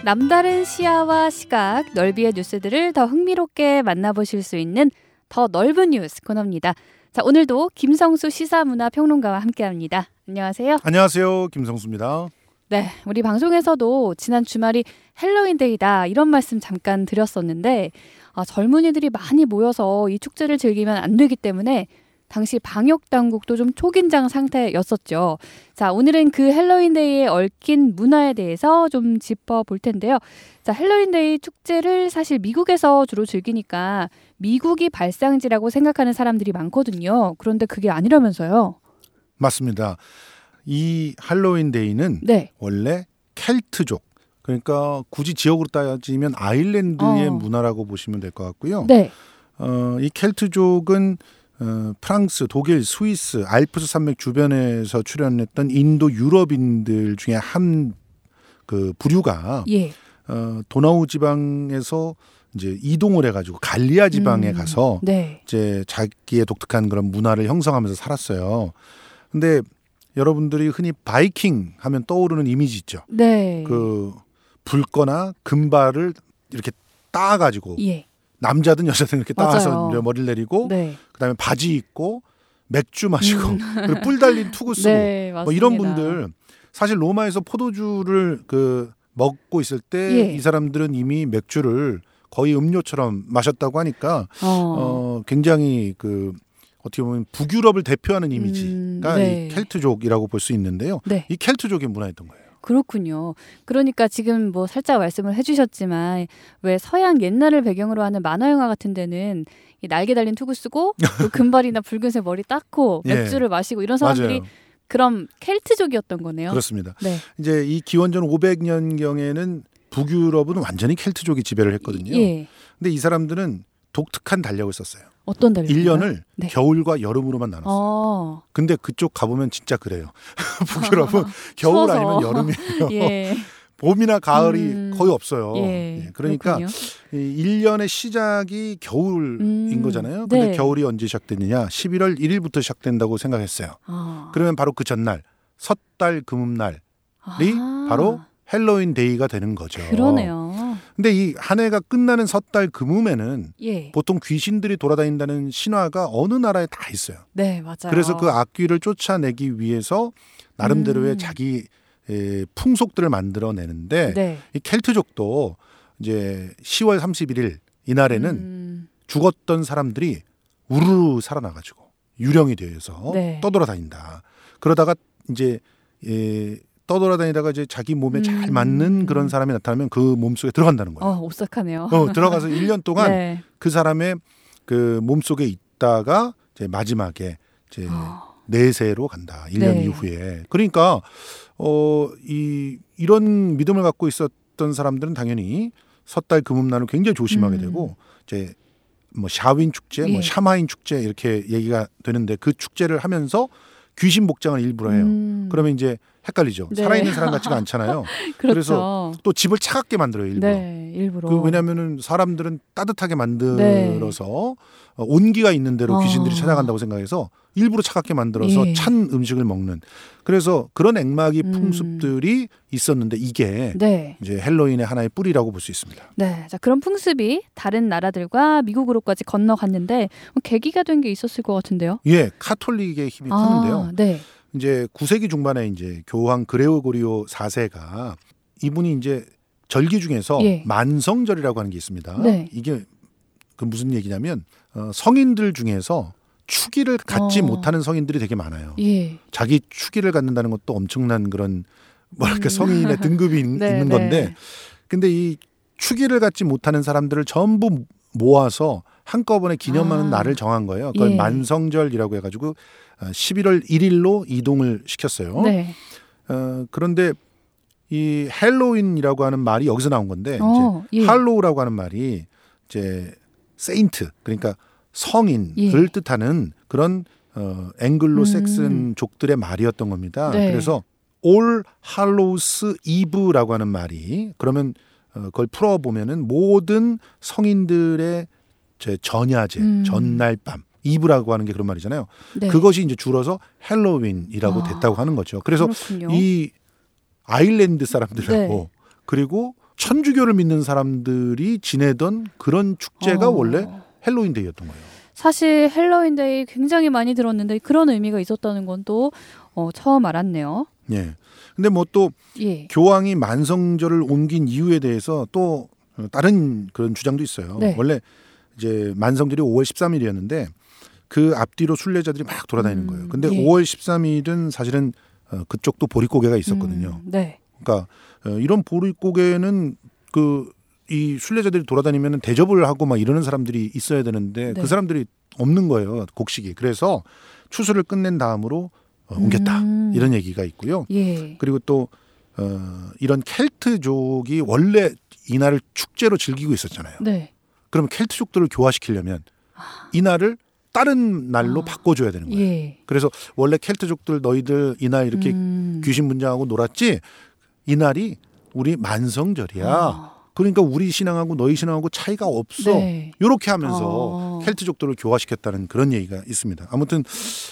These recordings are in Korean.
남다른 시야와 시각, 넓이의 뉴스들을 더 흥미롭게 만나보실 수 있는 더 넓은 뉴스 코너입니다. 자, 오늘도 김성수 시사문화평론가와 함께합니다. 안녕하세요. 안녕하세요. 김성수입니다. 네, 우리 방송에서도 지난 주말이 헬로윈데이다 이런 말씀 잠깐 드렸었는데 젊은이들이 많이 모여서 이 축제를 즐기면 안 되기 때문에 당시 방역당국도 좀 초긴장 상태였었죠. 자, 오늘은 그 헬로윈데이에 얽힌 문화에 대해서 좀 짚어볼 텐데요. 자, 헬로윈데이 축제를 사실 미국에서 주로 즐기니까 미국이 발상지라고 생각하는 사람들이 많거든요. 그런데 그게 아니라면서요. 맞습니다. 이 할로윈데이는 원래 켈트족, 그러니까 굳이 지역으로 따지면 아일랜드의 문화라고 보시면 될 것 같고요. 이 켈트족은 프랑스, 독일, 스위스, 알프스 산맥 주변에서 출현했던 인도 유럽인들 중에 한 그 부류가 도나우 지방에서 이제 이동을 해가지고 갈리아 지방에 가서 이제 자기의 독특한 그런 문화를 형성하면서 살았어요. 근데 여러분들이 흔히 바이킹 하면 떠오르는 이미지 있죠. 그 붉거나 금발을 이렇게 따가지고 남자든 여자든 이렇게 따서 머리를 내리고 그다음에 바지 입고 맥주 마시고 그리고 뿔 달린 투구 쓰고 뭐 이런 분들, 사실 로마에서 포도주를 먹고 있을 때 이 사람들은 이미 맥주를 거의 음료처럼 마셨다고 하니까 굉장히 어떻게 보면 북유럽을 대표하는 이미지가 이 켈트족이라고 볼 수 있는데요. 이 켈트족의 문화였던 거예요. 그렇군요. 그러니까 지금 뭐 살짝 말씀을 해주셨지만 왜 서양 옛날을 배경으로 하는 만화 영화 같은 데는 이 날개 달린 투구 쓰고 또 금발이나 붉은색 머리 닦고 맥주를 마시고 이런 사람들이 그럼 켈트족이었던 거네요. 그렇습니다. 이제 이 기원전 500년경에는 북유럽은 완전히 켈트족이 지배를 했거든요. 근데 이 사람들은 독특한 달력을 썼어요. 어떤 달력? 1년을 겨울과 여름으로만 나눴어요. 근데 그쪽 가보면 진짜 그래요. 북유럽은 겨울 아니면 여름이에요. 봄이나 가을이 거의 없어요. 그러니까 이 1년의 시작이 겨울인 거잖아요. 근데 겨울이 언제 시작되느냐? 11월 1일부터 시작된다고 생각했어요. 그러면 바로 그 전날 섣달 금음날이 바로 헬로윈 데이가 되는 거죠. 그러네요. 근데 이 한 해가 끝나는 섣달 금음에는 보통 귀신들이 돌아다닌다는 신화가 어느 나라에 다 있어요. 네, 맞아요. 그래서 그 악귀를 쫓아내기 위해서 나름대로의 자기 풍속들을 만들어내는데 이 켈트족도 이제 10월 31일 이날에는 죽었던 사람들이 우르르 살아나가지고 유령이 되어서 떠돌아다닌다. 그러다가 이제 떠돌아다니다가 이제 자기 몸에 잘 맞는 그런 사람이 나타나면 그 몸속에 들어간다는 거예요. 오싹하네요. 들어가서 1년 동안 그 사람의 그 몸속에 있다가 이제 마지막에 이제 내세로 간다. 1년 이후에. 그러니까 이런 믿음을 갖고 있었던 사람들은 당연히 섣달 금음날을 굉장히 조심하게 되고 이제 뭐 샤윈 축제, 뭐 샤마인 축제 이렇게 얘기가 되는데 그 축제를 하면서 귀신 복장을 일부러 해요. 그러면 이제 헷갈리죠. 살아있는 사람 같지가 않잖아요. 그래서 또 집을 차갑게 만들어요. 일부러. 왜냐하면 사람들은 따뜻하게 만들어서 온기가 있는 대로 귀신들이 찾아간다고 생각해서 일부러 차갑게 만들어서 찬 음식을 먹는. 그래서 그런 액막이 풍습들이 있었는데 이게 이제 헬로윈의 하나의 뿌리라고 볼 수 있습니다. 자, 그런 풍습이 다른 나라들과 미국으로까지 건너갔는데 계기가 된 게 있었을 것 같은데요. 카톨릭의 힘이 컸는데요. 이제 9세기 중반에 이제 교황 그레고리오 4세가 이분이 이제 절기 중에서 만성절이라고 하는 게 있습니다. 이게 그 무슨 얘기냐면 성인들 중에서 축일을 갖지 못하는 성인들이 되게 많아요. 자기 축일을 갖는다는 것도 엄청난 그런 뭐랄까 성인의 등급이 있는 건데, 근데 이 축일을 갖지 못하는 사람들을 전부 모아서 한꺼번에 기념하는 날을 정한 거예요. 그걸 만성절이라고 해가지고 11월 1일로 이동을 시켰어요. 그런데 이 헬로윈이라고 하는 말이 여기서 나온 건데 이제 할로우라고 하는 말이 이제 세인트, 그러니까 성인을 뜻하는 그런 앵글로 섹슨족들의 말이었던 겁니다. 그래서 All Hallows Eve라고 하는 말이, 그러면 그걸 풀어보면은 모든 성인들의 전야제, 전날 밤, 이브라고 하는 게 그런 말이잖아요. 그것이 이제 줄어서 헬로윈이라고 됐다고 하는 거죠. 그래서 그렇군요. 이 아일랜드 사람들하고 그리고 천주교를 믿는 사람들이 지내던 그런 축제가 원래 헬로윈데이였던 거예요. 사실 헬로윈데이 굉장히 많이 들었는데 그런 의미가 있었다는 건 또 처음 알았네요. 예. 근데 뭐 또 교황이 만성절을 옮긴 이유에 대해서 또 다른 그런 주장도 있어요. 네. 원래 이제 만성절이 5월 13일이었는데 그 앞뒤로 순례자들이 막 돌아다니는 거예요. 근데 5월 13일은 사실은 그쪽도 보릿고개가 있었거든요. 네. 그러니까 이런 보릿고개는 이 순례자들이 돌아다니면 대접을 하고 막 이러는 사람들이 있어야 되는데 그 사람들이 없는 거예요. 곡식이. 그래서 추수를 끝낸 다음으로 옮겼다. 이런 얘기가 있고요. 예. 그리고 또 이런 켈트족이 원래 이날을 축제로 즐기고 있었잖아요. 네. 그러면 켈트족들을 교화시키려면 이날을 다른 날로 바꿔줘야 되는 거예요. 예. 그래서 원래 켈트족들 너희들 이날 이렇게 귀신 분장하고 놀았지 이날이 우리 만성절이야. 그러니까 우리 신앙하고 너희 신앙하고 차이가 없어. 네. 이렇게 하면서 켈트족들을 교화시켰다는 그런 얘기가 있습니다. 아무튼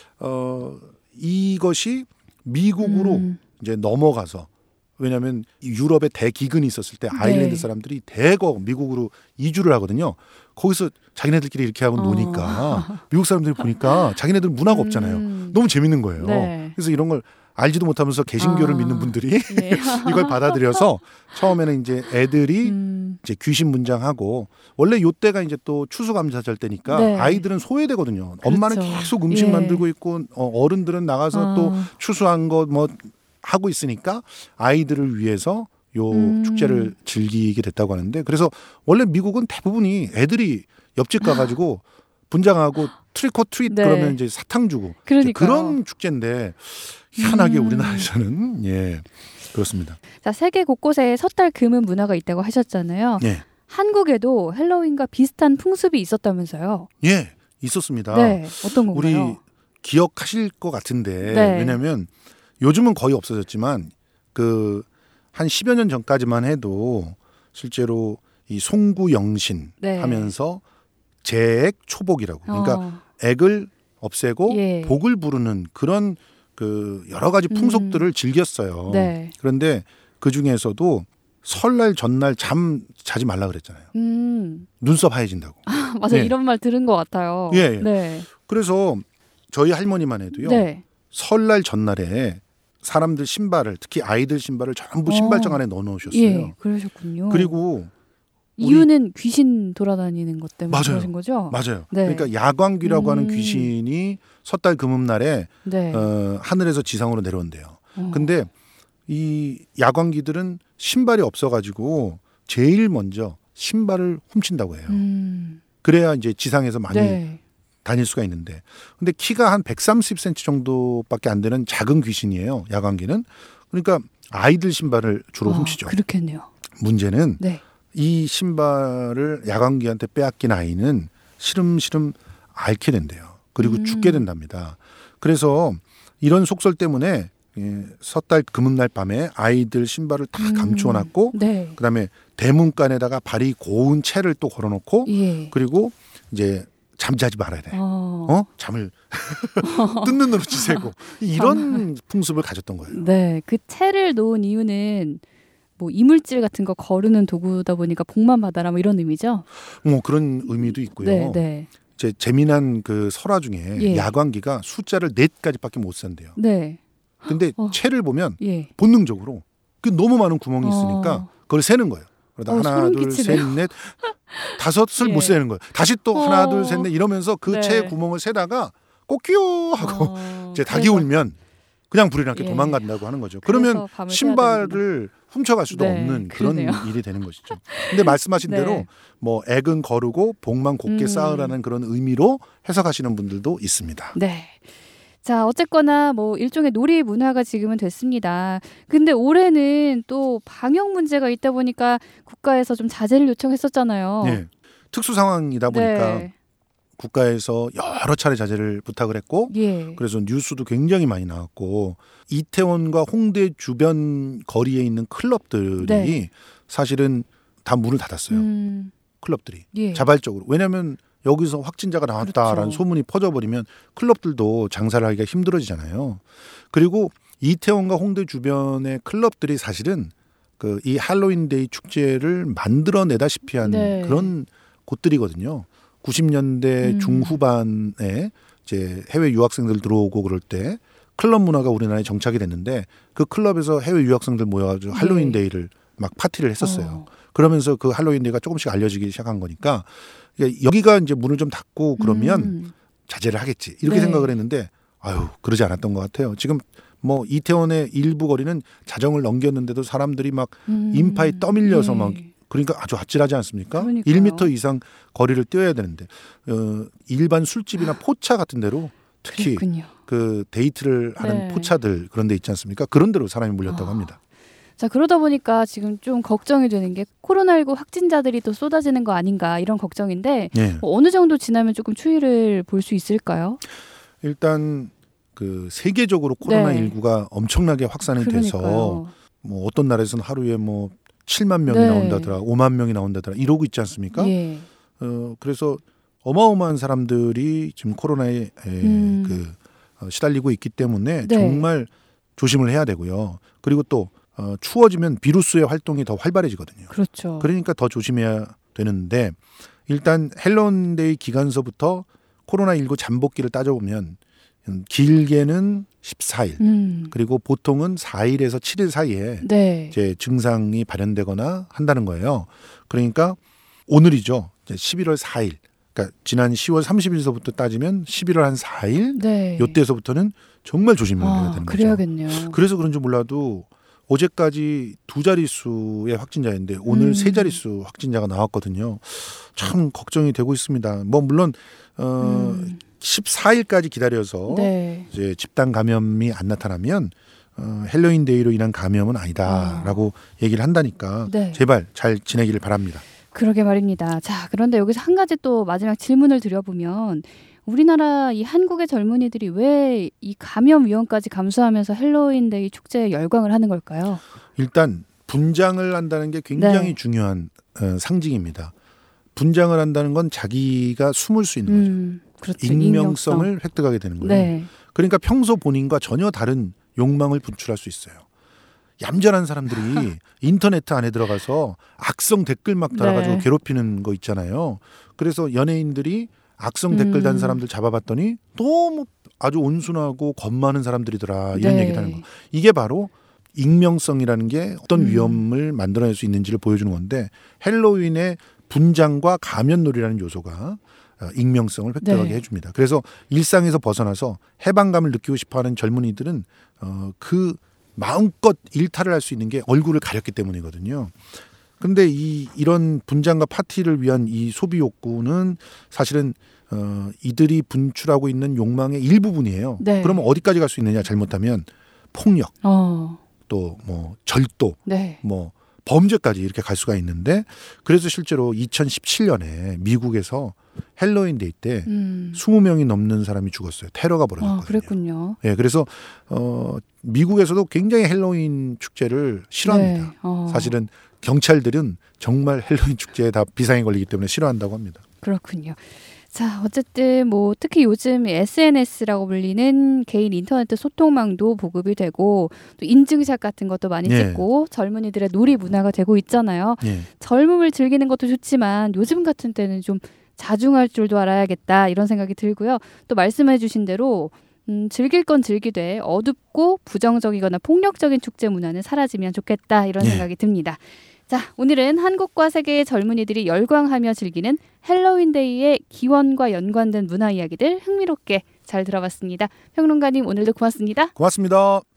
이것이 미국으로 이제 넘어가서 왜냐하면 유럽에 대기근이 있었을 때 아일랜드 사람들이 대거 미국으로 이주를 하거든요. 거기서 자기네들끼리 이렇게 하고 노니까 미국 사람들이 보니까 자기네들 문화가 없잖아요. 너무 재밌는 거예요. 네. 그래서 이런 걸 알지도 못하면서 개신교를 믿는 분들이 이걸 받아들여서 처음에는 이제 애들이 이제 귀신 문장하고 원래 요때가 이제 또 추수감사절 때니까 아이들은 소외되거든요. 그렇죠. 엄마는 계속 음식 만들고 있고 어른들은 나가서 또 추수한 거 뭐 하고 있으니까 아이들을 위해서 요 축제를 즐기게 됐다고 하는데 그래서 원래 미국은 대부분이 애들이 옆집 가가지고 분장하고 트릭 오 트릿 그러면 이제 사탕 주고 그런 축제인데 희한하게 우리나라에서는 그렇습니다. 자, 세계 곳곳에 섣달 금은 문화가 있다고 하셨잖아요. 예. 한국에도 헬로윈과 비슷한 풍습이 있었다면서요? 예, 있었습니다. 네, 어떤 건가요? 우리 기억하실 것 같은데 왜냐하면 요즘은 거의 없어졌지만 한 10여 년 전까지만 해도 실제로 이 송구영신 하면서 재액 초복이라고 그러니까 액을 없애고 복을 부르는 그런 여러 가지 풍속들을 즐겼어요. 네. 그런데 그 중에서도 설날 전날 잠 자지 말라 그랬잖아요. 눈썹 하얘진다고. 맞아 이런 말 들은 것 같아요. 예. 네. 그래서 저희 할머니만 해도요. 설날 전날에 사람들 신발을 특히 아이들 신발을 전부 신발장 안에 넣어놓으셨어요. 예, 그러셨군요. 그리고 이유는 귀신 돌아다니는 것 때문에 그러신 거죠? 맞아요. 네. 그러니까 야광귀라고 하는 귀신이 섣달 금음날에 하늘에서 지상으로 내려온대요. 근데 이 야광귀들은 신발이 없어가지고 제일 먼저 신발을 훔친다고 해요. 그래야 이제 지상에서 많이 다닐 수가 있는데 근데 키가 한 130cm 정도밖에 안 되는 작은 귀신이에요. 야광귀는. 그러니까 아이들 신발을 주로 훔치죠. 그렇겠네요. 문제는 이 신발을 야광귀한테 빼앗긴 아이는 시름시름 앓게 된대요. 그리고 죽게 된답니다. 그래서 이런 속설 때문에 섣달 금음날 밤에 아이들 신발을 다 감추어놨고 그다음에 대문간에다가 발이 고운 채를 또 걸어놓고 그리고 이제 잠자지 말아야 돼. 잠을 뜬 눈으로 지새고 이런 풍습을 가졌던 거예요. 네, 그 채를 놓은 이유는 뭐 이물질 같은 거 거르는 도구다 보니까 복만 받아라 뭐 이런 의미죠. 뭐 그런 의미도 있고요. 제 재미난 그 설화 중에 야광귀가 숫자를 4가지밖에 못 산대요. 네. 근데 채를 보면 본능적으로 너무 많은 구멍이 있으니까 그걸 세는 거예요. 그러다 하나, 둘, 셋, 넷, 5을 못 세는 거예요. 다시 또 하나, 둘, 셋, 넷 이러면서 그 채 구멍을 세다가 꼬끼요 하고 이제 닭이 울면 그냥 불이 나게 도망간다고 하는 거죠. 그러면 신발을 훔쳐갈 수도 없는 그런 일이 되는 것이죠. 근데 말씀하신 대로 뭐 액은 거르고 복만 곱게 쌓으라는 그런 의미로 해석하시는 분들도 있습니다. 네. 자, 어쨌거나 뭐 일종의 놀이 문화가 지금은 됐습니다. 근데 올해는 또 방역 문제가 있다 보니까 국가에서 좀 자제를 요청했었잖아요. 네. 특수 상황이다 보니까 국가에서 여러 차례 자제를 부탁을 했고 그래서 뉴스도 굉장히 많이 나왔고 이태원과 홍대 주변 거리에 있는 클럽들이 사실은 다 문을 닫았어요. 클럽들이 자발적으로. 왜냐하면 여기서 확진자가 나왔다라는 소문이 퍼져버리면 클럽들도 장사를 하기가 힘들어지잖아요. 그리고 이태원과 홍대 주변의 클럽들이 사실은 이 할로윈데이 축제를 만들어내다시피 한 네. 그런 곳들이거든요. 90년대 중후반에 이제 해외 유학생들 들어오고 그럴 때 클럽 문화가 우리나라에 정착이 됐는데 그 클럽에서 해외 유학생들 모여가지고 할로윈데이를 막 파티를 했었어요. 그러면서 그 할로윈데이가 조금씩 알려지기 시작한 거니까 여기가 이제 문을 좀 닫고 그러면 자제를 하겠지 이렇게 생각을 했는데 아유 그러지 않았던 것 같아요. 지금 뭐 이태원의 일부 거리는 자정을 넘겼는데도 사람들이 막 인파에 떠밀려서 막 그러니까 아주 아찔하지 않습니까? 그러니까요. 1m 이상 거리를 뛰어야 되는데 일반 술집이나 포차 같은 데로 특히 그랬군요. 그 데이트를 하는 포차들 그런 데 있지 않습니까? 그런 데로 사람이 몰렸다고 합니다. 자, 그러다 보니까 지금 좀 걱정이 되는 게 코로나19 확진자들이 또 쏟아지는 거 아닌가 이런 걱정인데 어느 정도 지나면 조금 추이를 볼 수 있을까요? 일단 그 세계적으로 코로나19가 엄청나게 확산이 돼서 뭐 어떤 나라에서는 하루에 뭐 7만 명이 나온다더라, 5만 명이 나온다더라 이러고 있지 않습니까? 그래서 어마어마한 사람들이 지금 코로나에 시달리고 있기 때문에 정말 조심을 해야 되고요. 그리고 또 추워지면 비루스의 활동이 더 활발해지거든요. 그렇죠. 그러니까 더 조심해야 되는데 일단 할로윈데이 기간서부터 코로나19 잠복기를 따져보면 길게는 14일 그리고 보통은 4일에서 7일 사이에 이제 증상이 발현되거나 한다는 거예요. 그러니까 오늘이죠. 이제 11월 4일. 그러니까 지난 10월 30일서부터 따지면 11월 한 4일 요때서부터는 정말 조심해야 되는 거죠. 그래야겠네요. 그래서 그런지 몰라도 어제까지 2자릿수의 확진자인데 오늘 3자릿수 확진자가 나왔거든요. 참 걱정이 되고 있습니다. 뭐 물론 14일까지 기다려서 이제 집단 감염이 안 나타나면 할로윈데이로 인한 감염은 아니다라고 얘기를 한다니까 제발 잘 지내기를 바랍니다. 그러게 말입니다. 자, 그런데 여기서 한 가지 또 마지막 질문을 드려보면 우리나라 이 한국의 젊은이들이 왜 이 감염 위험까지 감수하면서 할로윈데이 축제에 열광을 하는 걸까요? 일단 분장을 한다는 게 굉장히 중요한 상징입니다. 분장을 한다는 건 자기가 숨을 수 있는 거죠. 그렇죠. 익명성을 획득하게 되는 거예요. 그러니까 평소 본인과 전혀 다른 욕망을 분출할 수 있어요. 얌전한 사람들이 인터넷 안에 들어가서 악성 댓글 막 달아가지고 괴롭히는 거 있잖아요. 그래서 연예인들이 악성 댓글 단 사람들 잡아봤더니 너무 아주 온순하고 겁 많은 사람들이더라 이런 얘기를 하는 거. 이게 바로 익명성이라는 게 어떤 위험을 만들어낼 수 있는지를 보여주는 건데 할로윈의 분장과 가면놀이라는 요소가 익명성을 획득하게 해줍니다. 그래서 일상에서 벗어나서 해방감을 느끼고 싶어하는 젊은이들은 그 마음껏 일탈을 할 수 있는 게 얼굴을 가렸기 때문이거든요. 근데 이런 분장과 파티를 위한 이 소비 욕구는 사실은 이들이 분출하고 있는 욕망의 일부분이에요. 그러면 어디까지 갈 수 있느냐 잘못하면 폭력, 또 뭐 절도, 뭐 범죄까지 이렇게 갈 수가 있는데 그래서 실제로 2017년에 미국에서 할로윈데이 때 20명이 넘는 사람이 죽었어요. 테러가 벌어졌거든요. 그랬군요. 그래서 미국에서도 굉장히 할로윈 축제를 싫어합니다. 사실은 경찰들은 정말 할로윈 축제에 다 비상이 걸리기 때문에 싫어한다고 합니다. 그렇군요. 자, 어쨌든 뭐 특히 요즘 SNS라고 불리는 개인 인터넷 소통망도 보급이 되고 또 인증샷 같은 것도 많이 찍고 젊은이들의 놀이 문화가 되고 있잖아요. 젊음을 즐기는 것도 좋지만 요즘 같은 때는 좀 자중할 줄도 알아야겠다 이런 생각이 들고요. 또 말씀해 주신 대로 즐길 건 즐기되 어둡고 부정적이거나 폭력적인 축제 문화는 사라지면 좋겠다 이런 생각이 듭니다. 자, 오늘은 한국과 세계의 젊은이들이 열광하며 즐기는 할로윈데이의 기원과 연관된 문화 이야기들 흥미롭게 잘 들어봤습니다. 평론가님 오늘도 고맙습니다. 고맙습니다.